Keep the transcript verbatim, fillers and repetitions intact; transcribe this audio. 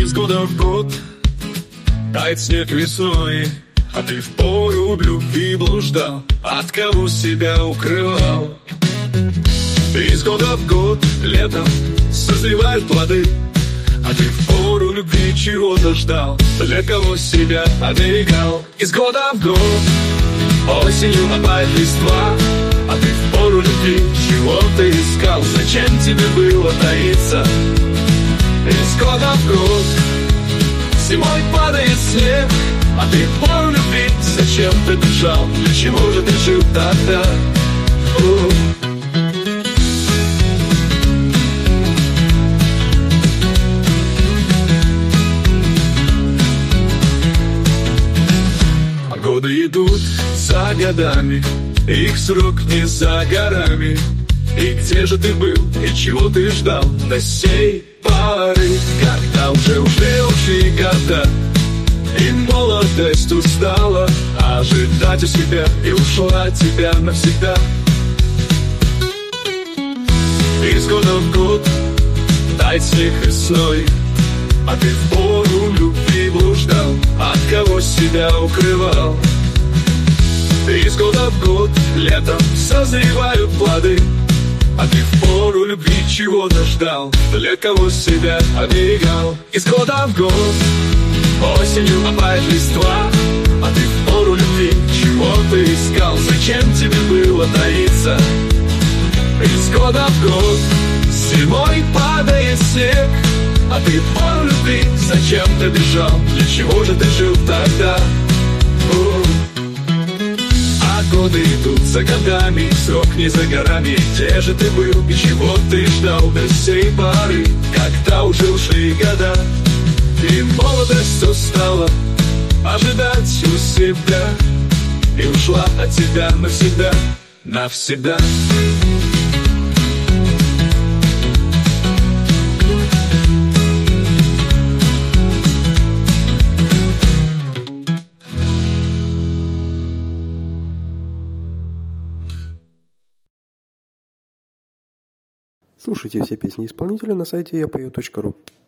Из года в год тает снег весной, а ты в пору в любви блуждал, от кого себя укрывал. Из года в год летом созревают плоды, а ты в пору любви чего-то ждал, для кого себя оберегал. Из года в год осенью опять листва, а ты в пору любви чего-то искал, зачем тебе было таиться? Из года в год зимой падает снег, а ты в пору любви зачем ты бежал? Для чего же ты жил тогда? У-у. Годы идут за годами, их срок не за горами. И где же ты был, и чего ты ждал до сей поры, когда уже ушли лучшие года, и молодость устала ожидать у себя и ушла от тебя навсегда. Из года в год тает снег весной, а ты в пору любви блуждал, от кого себя укрывал. Из года в год летом созревают плоды, а ты в пору любви чего-то ждал, для кого себя оберегал. Из года в год осенью опять листва, а ты в пору любви чего-то искал, зачем тебе было таиться? Из года в год зимой падает снег, а ты в пору любви зачем ты бежал? Для чего же ты жил тогда? У-у. А годы идут за годами, срок не за горами. Где же ты был и чего ты ждал до сей поры, когда уже ушли года, и молодость устала ожидать у себя, и ушла от тебя навсегда, навсегда. Слушайте все песни исполнителя на сайте я пою точка ру.